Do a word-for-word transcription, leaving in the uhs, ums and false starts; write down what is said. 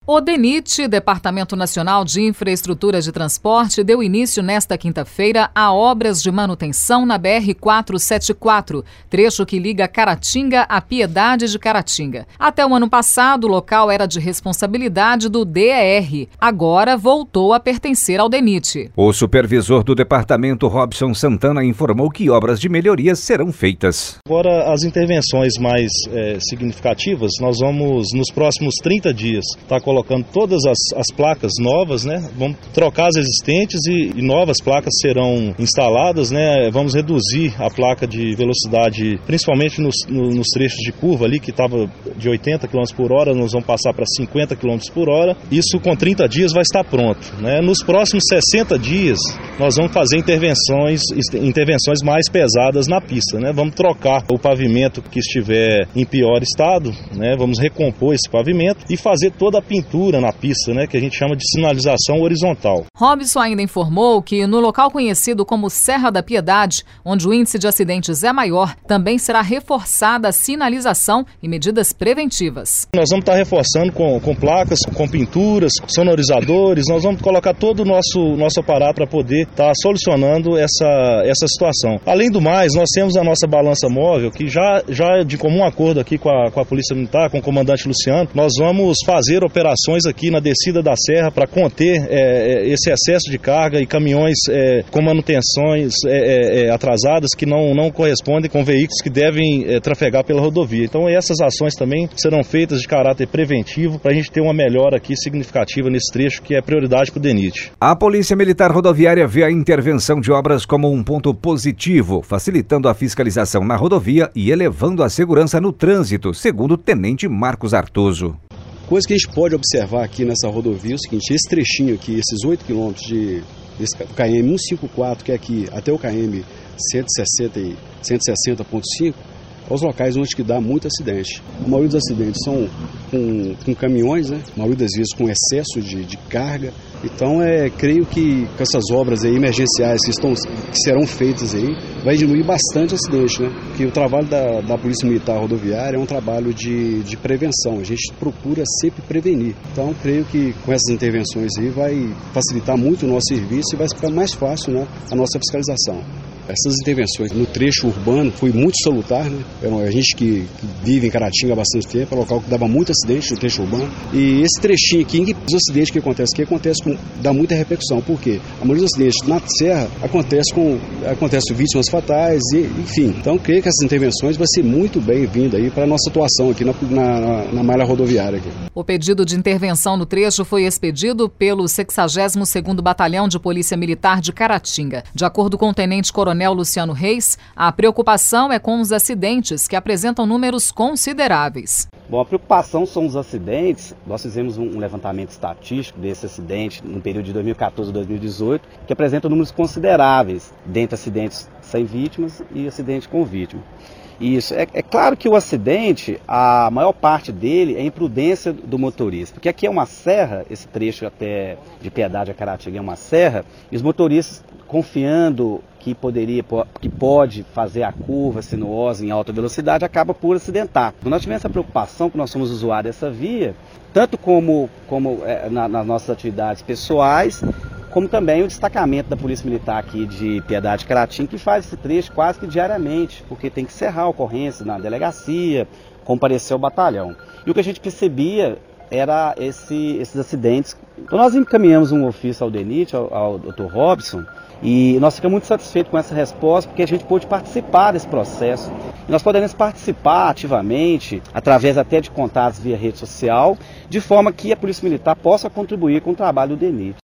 O DENIT, Departamento Nacional de Infraestrutura de Transporte, deu início nesta quinta-feira a obras de manutenção na B R quatrocentos e setenta e quatro, trecho que liga Caratinga à Piedade de Caratinga. Até o ano passado, o local era de responsabilidade do D E R. Agora voltou a pertencer ao DENIT. O supervisor do departamento, Robson Santana, informou que obras de melhorias serão feitas. Agora, as intervenções mais é, significativas, nós vamos, nos próximos trinta dias, estar tá colocando todas as, as placas novas, né? Vamos trocar as existentes e, e novas placas serão instaladas, né? Vamos reduzir a placa de velocidade, principalmente nos, no, nos trechos de curva ali, que estava de oitenta quilômetros por hora, nós vamos passar para cinquenta quilômetros por hora. Isso com trinta dias vai estar pronto, né? Nos próximos sessenta dias, nós vamos fazer intervenções, intervenções mais pesadas na pista, né? Vamos trocar o pavimento que estiver em pior estado, né? Vamos recompor esse pavimento e fazer toda a pintura na pista, né, que a gente chama de sinalização horizontal. Robson ainda informou que no local conhecido como Serra da Piedade, onde o índice de acidentes é maior, também será reforçada a sinalização e medidas preventivas. Nós vamos estar reforçando com, com placas, com pinturas, sonorizadores, nós vamos colocar todo o nosso, nosso aparato para poder estar solucionando essa, essa situação. Além do mais, nós temos a nossa balança móvel, que já, já de comum acordo aqui com a, com a Polícia Militar, com o comandante Luciano, nós vamos fazer operações aqui na descida da serra para conter é, esse excesso de carga e caminhões é, com manutenções é, é, atrasadas que não, não correspondem com veículos que devem é, trafegar pela rodovia. Então essas ações também serão feitas de caráter preventivo para a gente ter uma melhora aqui significativa nesse trecho que é prioridade para o DENIT. A Polícia Militar Rodoviária vê a intervenção de obras como um ponto positivo, facilitando a fiscalização na rodovia e elevando a segurança no trânsito, segundo o Tenente Marcos Artuso. Coisa que a gente pode observar aqui nessa rodovia é o seguinte: esse trechinho aqui, esses oito quilômetros de desse K M cento e cinquenta e quatro, que é aqui até o K M cento e sessenta ponto cinco, aos locais onde que dá muito acidente. A maioria dos acidentes são com, com caminhões, né? A maioria das vezes com excesso de, de carga. Então, é, creio que com essas obras aí emergenciais que, estão, que serão feitas aí, vai diminuir bastante acidente, né? Porque o trabalho da, da Polícia Militar Rodoviária é um trabalho de, de prevenção. A gente procura sempre prevenir. Então, creio que com essas intervenções aí vai facilitar muito o nosso serviço e vai ficar mais fácil, né, a nossa fiscalização. Essas intervenções no trecho urbano foi muito salutar, né? A gente que vive em Caratinga há bastante tempo, é um local que dava muito acidente no trecho urbano. E esse trechinho aqui, os acidentes que acontecem aqui, acontece com, dá muita repercussão. Por quê? A maioria dos acidentes na serra acontece com acontece vítimas fatais, e, enfim. Então, creio que essas intervenções vai ser muito bem-vinda aí para a nossa atuação aqui na, na, na malha rodoviária. Aqui. O pedido de intervenção no trecho foi expedido pelo sexagésimo segundo Batalhão de Polícia Militar de Caratinga. De acordo com o Tenente Coronel Luciano Reis, a preocupação é com os acidentes que apresentam números consideráveis. Bom, a preocupação são os acidentes. Nós fizemos um levantamento estatístico desse acidente no período de dois mil e quatorze a dois mil e dezoito, que apresenta números consideráveis, dentre acidentes sem vítimas e acidente com vítima. Isso, é, é claro que o acidente, a maior parte dele é imprudência do motorista, porque aqui é uma serra, esse trecho até de Piedade a Caratinga é uma serra, e os motoristas confiando que poderia, que pode fazer a curva sinuosa em alta velocidade, acaba por acidentar. Quando nós tivemos essa preocupação, que nós somos usuários dessa via, tanto como, como é, na, nas nossas atividades pessoais, como também o destacamento da Polícia Militar aqui de Piedade Caratinga, que faz esse trecho quase que diariamente, porque tem que encerrar a ocorrência na delegacia, comparecer ao batalhão. E o que a gente percebia era esse, esses acidentes. Então nós encaminhamos um ofício ao DENIT, ao, ao doutor Robson, e nós ficamos muito satisfeitos com essa resposta, porque a gente pôde participar desse processo. E nós podemos participar ativamente, através até de contatos via rede social, de forma que a Polícia Militar possa contribuir com o trabalho do DENIT.